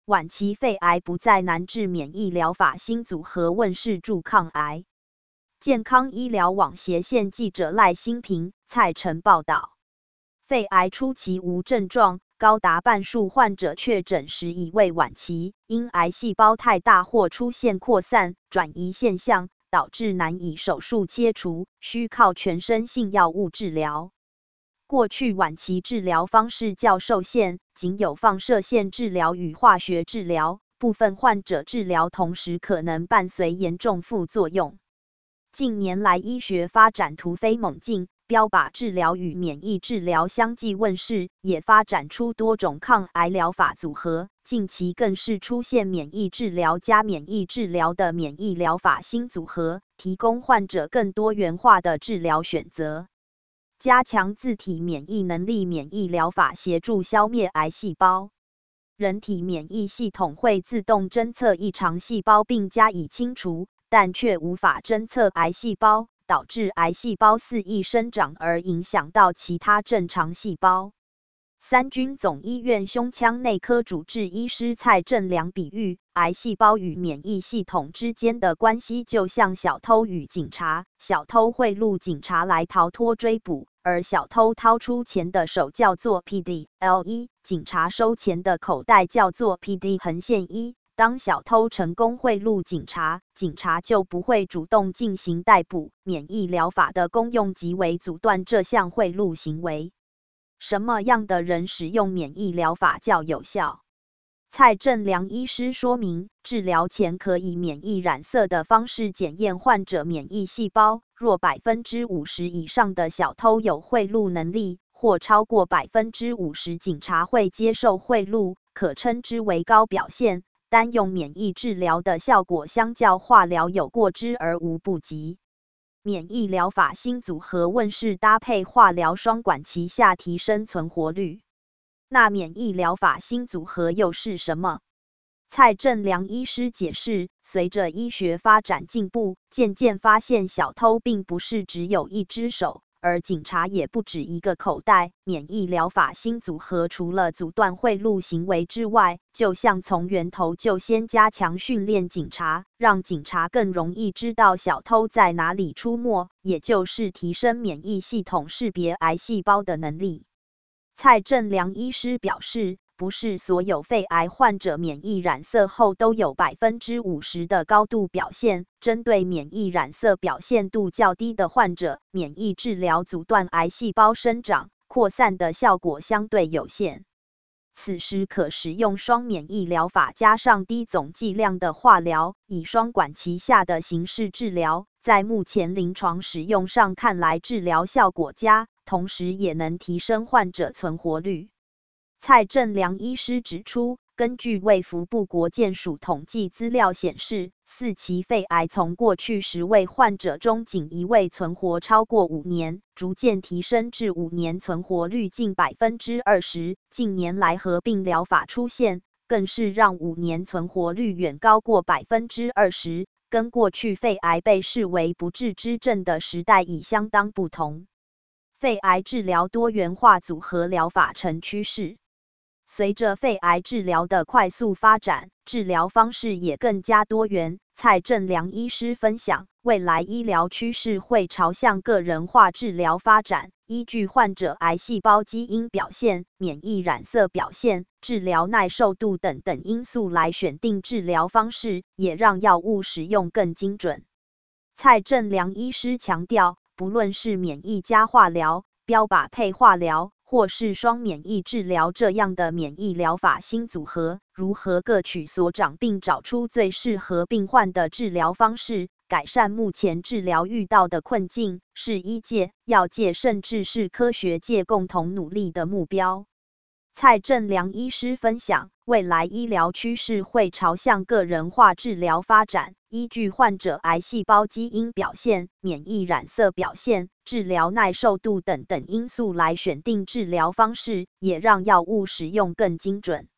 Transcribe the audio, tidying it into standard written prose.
晚期肺癌不再难治，免疫疗法新组合问世助抗癌。健康医疗网斜线记者赖新平、蔡晨报道。肺癌初期无症状，高达半数患者确诊时已为晚期，因癌细胞太大或出现扩散、转移现象，导致难以手术切除，需靠全身性药物治疗。过去晚期治疗方式较受限，仅有放射线治疗与化学治疗，部分患者治疗同时可能伴随严重副作用。近年来医学发展突飞猛进，标靶治疗与免疫治疗相继问世，也发展出多种抗癌疗法组合。近期更是出现免疫治疗加免疫治疗的免疫疗法新组合，提供患者更多元化的治疗选择。加强自体免疫能力免疫疗法协助消灭癌细胞。人体免疫系统会自动侦测异常细胞并加以清除，但却无法侦测癌细胞，导致癌细胞肆意生长而影响到其他正常细胞。三军总医院胸腔内科主治医师蔡正良比喻，癌细胞与免疫系统之间的关系就像小偷与警察，小偷贿赂警察来逃脱追捕，而小偷掏出钱的手叫做 PDL1， 警察收钱的口袋叫做 PD-1。当小偷成功贿赂警察，警察就不会主动进行逮捕。免疫疗法的功用即为阻断这项贿赂行为。什么样的人使用免疫疗法较有效？蔡正良医师说明，治疗前可以免疫染色的方式检验患者免疫细胞，若 50% 以上的小偷有贿赂能力，或超过 50%警察会接受贿赂，可称之为高表现。单用免疫治疗的效果相较化疗有过之而无不及。免疫疗法新组合问世，搭配化疗双管齐下提升存活率。那免疫疗法新组合又是什么？蔡正良医师解释，随着医学发展进步，渐渐发现小偷并不是只有一只手，而警察也不止一个口袋。免疫疗法新组合除了阻断贿赂行为之外，就像从源头就先加强训练警察，让警察更容易知道小偷在哪里出没，也就是提升免疫系统识别癌细胞的能力。蔡正良医师表示，不是所有肺癌患者免疫染色后都有 50% 的高度表现，针对免疫染色表现度较低的患者，免疫治疗阻断癌细胞生长、扩散的效果相对有限。此时可使用双免疫疗法加上低总剂量的化疗，以双管齐下的形式治疗，在目前临床使用上看来治疗效果佳，同时也能提升患者存活率。蔡正良医师指出，根据卫福部国健署统计资料显示，4期肺癌从过去10位患者中仅1位存活超过5年，逐渐提升至5年存活率近 20%。近年来合并疗法出现，更是让5年存活率远高过 20%， 跟过去肺癌被视为不治之症的时代已相当不同。肺癌治疗多元化组合疗法成趋势。随着肺癌治疗的快速发展，治疗方式也更加多元。蔡正良医师分享，未来医疗趋势会朝向个人化治疗发展，依据患者癌细胞基因表现、免疫染色表现、治疗耐受度等因素来选定治疗方式，也让药物使用更精准。蔡正良医师强调，不论是免疫加化疗、标靶配化疗，或是双免疫治疗这样的免疫疗法新组合，如何各取所长并找出最适合病患的治疗方式，改善目前治疗遇到的困境，是医界、药界甚至是科学界共同努力的目标。蔡正良医师分享，未来医疗趋势会朝向个人化治疗发展，依据患者癌细胞基因表现、免疫染色表现、治疗耐受度等因素来选定治疗方式，也让药物使用更精准。